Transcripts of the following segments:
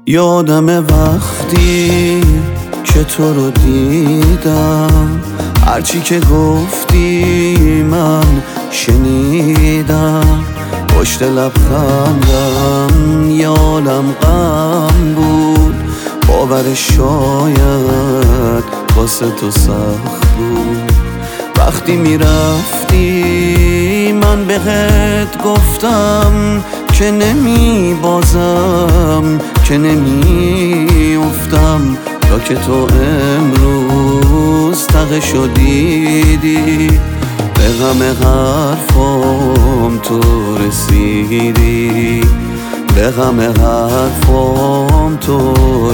یادم وقتی که تو رو دیدم، هرچی که گفتی من شنیدم. پشت لبخندم یالم غم بود، باورش شاید واسه تو سخت بود. وقتی میرفتی من بهت گفتم که نمی بازم، که نمی افتم، تا که تو امروز تقشو دیدی. به غم حرفام تو رسیدی، به غم حرفام تو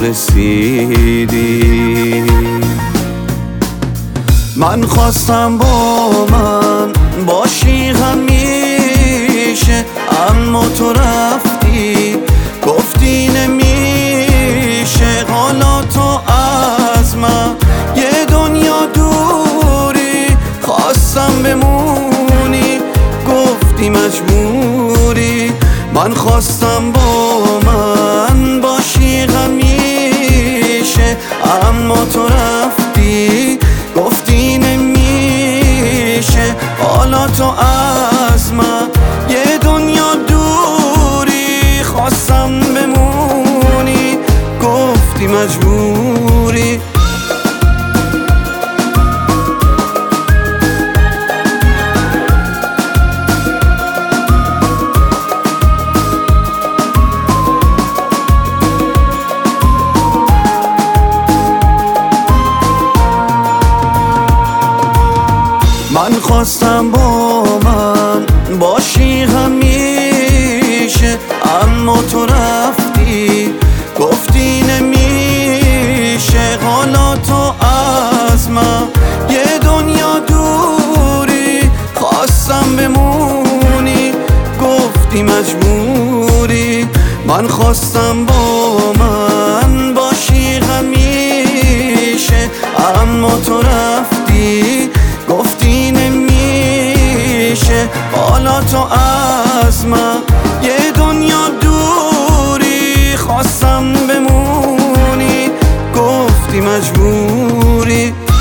رسیدی. من خواستم با من باشی همیشه، اما تو رفتی گفتی نمیشه. حالا تو از من یه دنیا دوری، خواستم بمونی گفتی مجبوری. من خواستم با من باشی همیشه، اما تو رفتی گفتی نمیشه. حالا تو از من یه دنیا دوری، خواستم بمونی گفتی مجبوری. من خواستم با من باشی همیشه، اما تو رفتی گفتی نمیشه. حالا تو از من یه دنیا دوری، خواستم بمونی گفتی مجبوری. من خواستم با من باشی همیشه، اما تو رفتی گفتی نمیشه. حالا تو از من یه دنیا دوری، خواستم بمونی گفتی مجبوری.